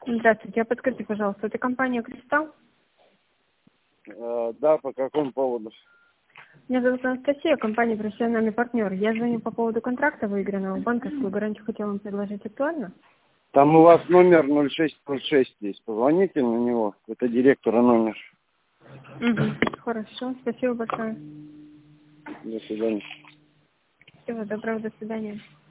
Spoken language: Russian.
Здравствуйте, а подскажите, пожалуйста, это компания «Кристалл»? Да, по какому поводу? Меня зовут Анастасия, компания «Профессиональный партнер». Я звоню по поводу контракта выигранного. Банковскую гарантию хотела вам предложить. Актуально? Там у вас номер 0606 есть. Позвоните на него. Это директора номер. Угу. Хорошо, спасибо большое. До свидания. Всего доброго, до свидания.